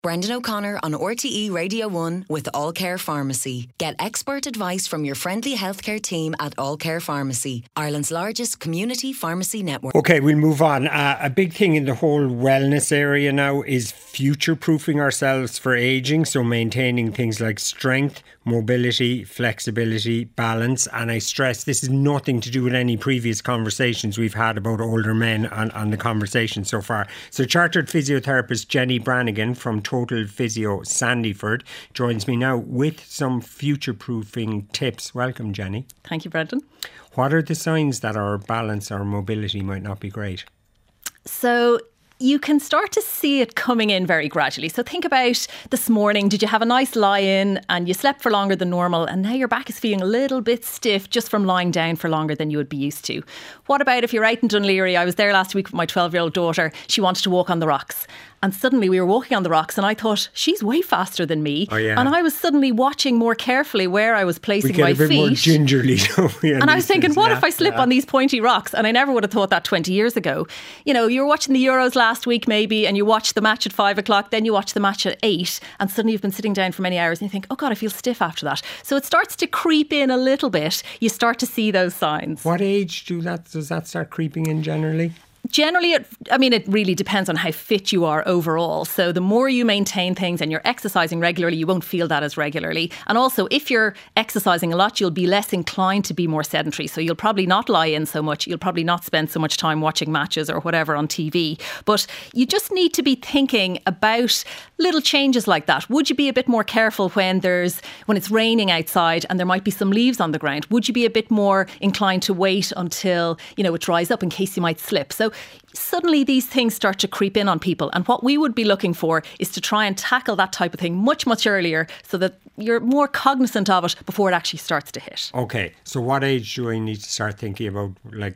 Brendan O'Connor on RTE Radio 1 with All Care Pharmacy. Get expert advice from your friendly healthcare team at All Care Pharmacy, Ireland's largest community pharmacy network. Okay, we'll move on. A big thing in the whole wellness area now is future-proofing ourselves for ageing, so maintaining things like strength, mobility, flexibility, balance. And I stress this is nothing to do with any previous conversations we've had about older men on the conversation so far. So chartered physiotherapist Jenny Brannigan from Total Physio Sandyford joins me now with some future-proofing tips. Welcome, Jenny. Thank you, Brendan. What are the signs that our balance or mobility might not be great? So you can start to see it coming in very gradually. So think about this morning. Did you have a nice lie-in and you slept for longer than normal and now your back is feeling a little bit stiff just from lying down for longer than you would be used to? What about if you're out in Dún Laoghaire? I was there last week with my 12-year-old daughter. She wanted to walk on the rocks. And suddenly we were walking on the rocks and I thought, she's way faster than me. Oh, yeah. And I was suddenly watching more carefully where I was placing my feet. We get a bit more gingerly. And I was thinking, what if I slip on these pointy rocks? And I never would have thought that 20 years ago. You know, you were watching the Euros last week maybe and you watched the match at 5 o'clock, then you watch the match at 8 and suddenly you've been sitting down for many hours and you think, oh God, I feel stiff after that. So it starts to creep in a little bit. You start to see those signs. What age does that start creeping in generally? Generally, it really depends on how fit you are overall. So the more you maintain things and you're exercising regularly, you won't feel that as regularly. And also, if you're exercising a lot, you'll be less inclined to be more sedentary. So you'll probably not lie in so much. You'll probably not spend so much time watching matches or whatever on TV. But you just need to be thinking about little changes like that. Would you be a bit more careful when it's raining outside and there might be some leaves on the ground? Would you be a bit more inclined to wait until, it dries up in case you might slip? So suddenly these things start to creep in on people. And what we would be looking for is to try and tackle that type of thing much, much earlier so that you're more cognizant of it before it actually starts to hit. Okay, so what age do I need to start thinking about,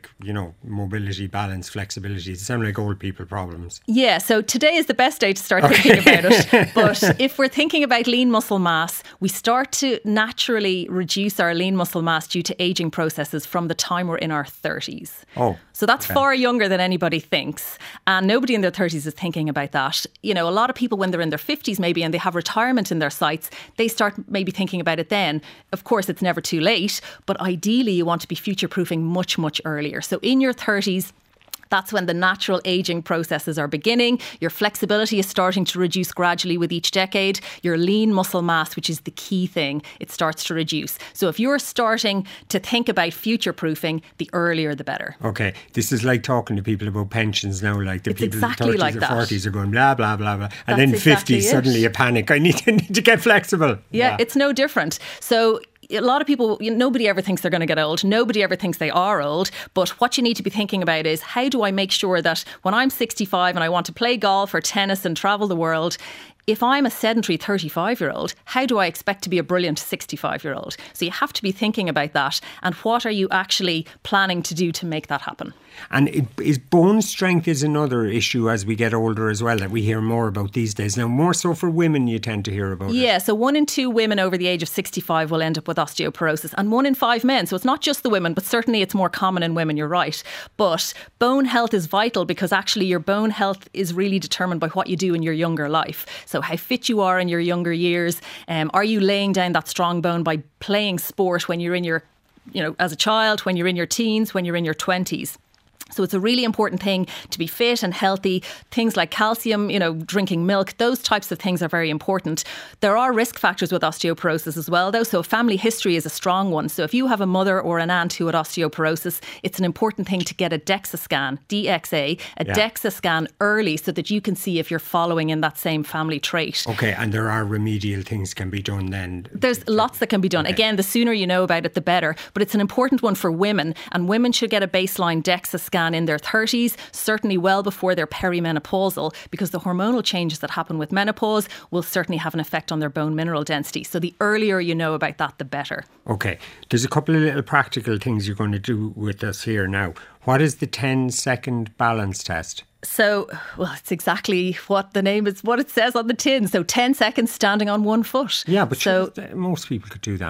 mobility, balance, flexibility? It sound like old people problems. Yeah, so today is the best day to start thinking about it. But if we're thinking about lean muscle mass, we start to naturally reduce our lean muscle mass due to aging processes from the time we're in our 30s. Oh, so that's far younger than anybody thinks. And nobody in their 30s is thinking about that. A lot of people when they're in their 50s maybe and they have retirement in their sights, they start maybe thinking about it then. Of course, it's never too late, but ideally you want to be future-proofing much, much earlier. So in your 30s, that's when the natural aging processes are beginning. Your flexibility is starting to reduce gradually with each decade. Your lean muscle mass, which is the key thing, it starts to reduce. So if you're starting to think about future-proofing, the earlier the better. Okay, this is like talking to people about pensions now, like the it's people exactly in the 30s like or that. 40s are going blah, blah, blah, blah. And That's then 50, exactly suddenly a panic. I need to get flexible. Yeah, it's no different. So a lot of people, nobody ever thinks they're going to get old. Nobody ever thinks they are old. But what you need to be thinking about is how do I make sure that when I'm 65 and I want to play golf or tennis and travel the world, if I'm a sedentary 35-year-old, how do I expect to be a brilliant 65-year-old? So you have to be thinking about that. And what are you actually planning to do to make that happen? And is bone strength is another issue as we get older as well that we hear more about these days. Now, more so for women, you tend to hear about it. Yeah, so 1 in 2 women over the age of 65 will end up with osteoporosis and 1 in 5 men. So it's not just the women, but certainly it's more common in women, you're right. But bone health is vital because actually your bone health is really determined by what you do in your younger life. So how fit you are in your younger years. Are you laying down that strong bone by playing sport when you're in your, as a child, when you're in your teens, when you're in your 20s? So it's a really important thing to be fit and healthy. Things like calcium, drinking milk, those types of things are very important. There are risk factors with osteoporosis as well, though. So family history is a strong one. So if you have a mother or an aunt who had osteoporosis, it's an important thing to get a DEXA scan, DXA, DEXA scan early so that you can see if you're following in that same family trait. Okay, and there are remedial things can be done then? There's lots that can be done. Okay. Again, the sooner you know about it, the better. But it's an important one for women, and women should get a baseline DEXA scan in their 30s, certainly well before they're perimenopausal, because the hormonal changes that happen with menopause will certainly have an effect on their bone mineral density. So the earlier you know about that, the better. Okay, there's a couple of little practical things you're going to do with us here now. What is the 10-second balance test? So, it's exactly what the name is, what it says on the tin. So 10 seconds standing on one foot. Yeah, but most people could do that.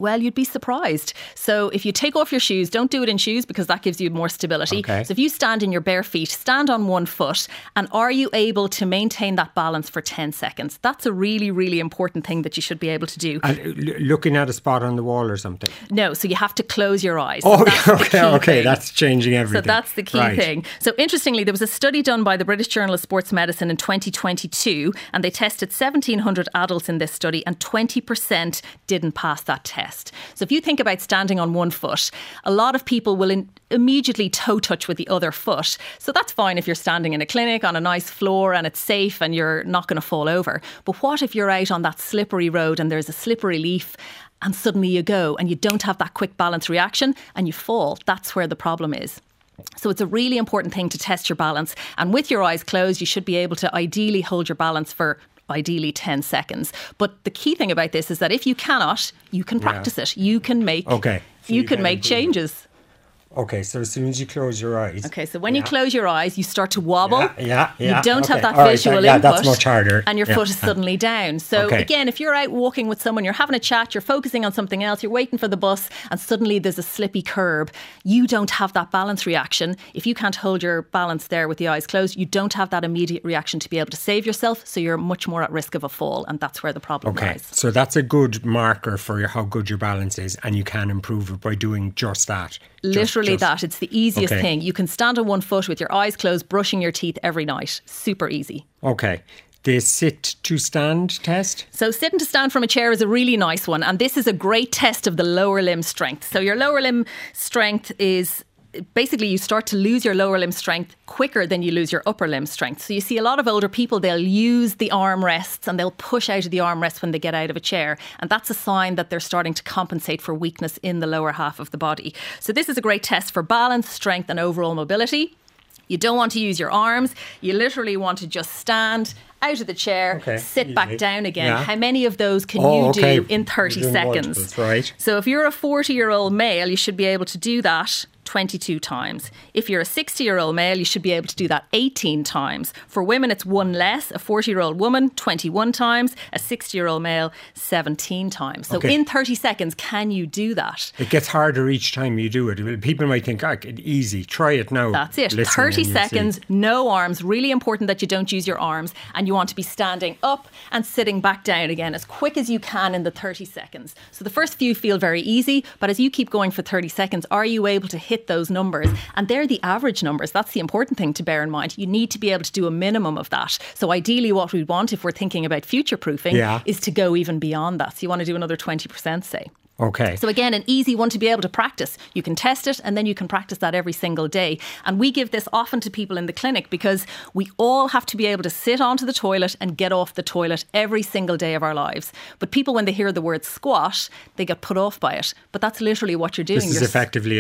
Well, you'd be surprised. So if you take off your shoes, don't do it in shoes because that gives you more stability. Okay. So if you stand in your bare feet, stand on one foot, and are you able to maintain that balance for 10 seconds? That's a really, really important thing that you should be able to do. Looking at a spot on the wall or something? No, so you have to close your eyes. Oh, So okay, that's changing everything. So that's the key thing. So interestingly, there was a study done by the British Journal of Sports Medicine in 2022, and they tested 1,700 adults in this study, and 20% didn't pass that test. So if you think about standing on one foot, a lot of people will immediately toe touch with the other foot. So that's fine if you're standing in a clinic on a nice floor and it's safe and you're not going to fall over. But what if you're out on that slippery road and there's a slippery leaf and suddenly you go and you don't have that quick balance reaction and you fall? That's where the problem is. So it's a really important thing to test your balance. And with your eyes closed, you should be able to ideally hold your balance for ideally 10 seconds. But the key thing about this is that if you cannot, you can practice it. You can make you can make changes. Okay, so as soon as you close your eyes. Okay, so when you close your eyes, you start to wobble. Yeah. You don't have that All visual right, input. that's much harder. And your foot is suddenly down. So again, if you're out walking with someone, you're having a chat, you're focusing on something else, you're waiting for the bus, and suddenly there's a slippy curb, you don't have that balance reaction. If you can't hold your balance there with the eyes closed, you don't have that immediate reaction to be able to save yourself. So you're much more at risk of a fall. And that's where the problem lies. So that's a good marker for how good your balance is. And you can improve it by doing just that. Literally that. It's the easiest thing. You can stand on one foot with your eyes closed, brushing your teeth every night. Super easy. Okay. The sit to stand test? So sitting to stand from a chair is a really nice one. And this is a great test of the lower limb strength. So your lower limb strength is... basically, you start to lose your lower limb strength quicker than you lose your upper limb strength. So you see a lot of older people, they'll use the armrests and they'll push out of the armrests when they get out of a chair. And that's a sign that they're starting to compensate for weakness in the lower half of the body. So this is a great test for balance, strength and overall mobility. You don't want to use your arms. You literally want to just stand out of the chair, sit back down again. Yeah. How many of those can you do in 30 seconds? Multiples, right. So if you're a 40-year-old male, you should be able to do that 22 times. If you're a 60-year-old male, you should be able to do that 18 times. For women, it's one less. A 40-year-old woman, 21 times. A 60-year-old male, 17 times. So in 30 seconds, can you do that? It gets harder each time you do it. People might think, easy, try it now. That's it. 30 seconds, no arms. Really important that you don't use your arms. And you want to be standing up and sitting back down again as quick as you can in the 30 seconds. So the first few feel very easy, but as you keep going for 30 seconds, are you able to hit those numbers? And they're the average numbers. That's the important thing to bear in mind. You need to be able to do a minimum of that. So ideally what we'd want, if we're thinking about future proofing, is to go even beyond that. So you want to do another 20%, say. Okay. So again, an easy one to be able to practice. You can test it and then you can practice that every single day. And we give this often to people in the clinic because we all have to be able to sit onto the toilet and get off the toilet every single day of our lives. But people, when they hear the word squat, they get put off by it. But that's literally what you're doing. This is effectively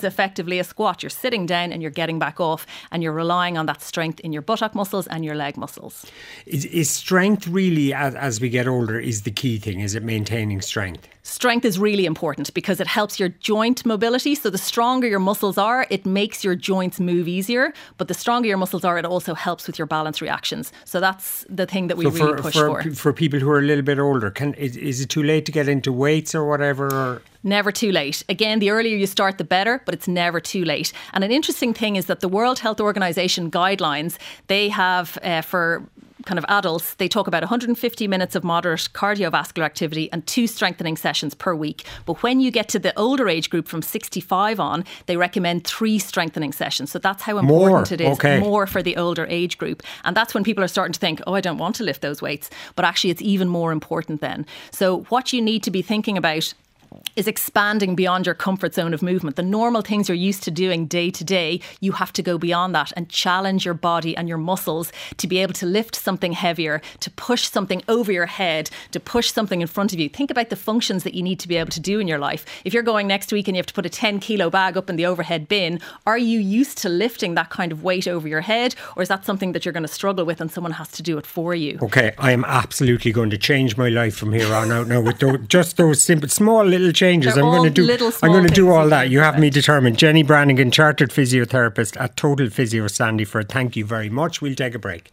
a squat. You're sitting down and you're getting back off and you're relying on that strength in your buttock muscles and your leg muscles. Is strength really, as we get older, is the key thing? Is it maintaining strength? Strength is really important because it helps your joint mobility. So the stronger your muscles are, it makes your joints move easier. But the stronger your muscles are, it also helps with your balance reactions. So that's the thing that we really push for. For people who are a little bit older, is it too late to get into weights or whatever? Or? Never too late. Again, the earlier you start, the better, but it's never too late. And an interesting thing is that the World Health Organization guidelines, they have for kind of adults, they talk about 150 minutes of moderate cardiovascular activity and 2 strengthening sessions per week. But when you get to the older age group from 65 on, they recommend 3 strengthening sessions. So that's how important it is. More for the older age group. And that's when people are starting to think, I don't want to lift those weights. But actually, it's even more important then. So what you need to be thinking about is expanding beyond your comfort zone of movement. The normal things you're used to doing day to day, you have to go beyond that and challenge your body and your muscles to be able to lift something heavier, to push something over your head, to push something in front of you. Think about the functions that you need to be able to do in your life. If you're going next week and you have to put a 10 kilo bag up in the overhead bin, are you used to lifting that kind of weight over your head? Or is that something that you're going to struggle with and someone has to do it for you? Okay, I am absolutely going to change my life from here on out now with just those simple, small little changes. I'm going to do all that. You have me determined. Jenny Brannigan, Chartered Physiotherapist at Total Physio Sandyford. Thank you very much. We'll take a break.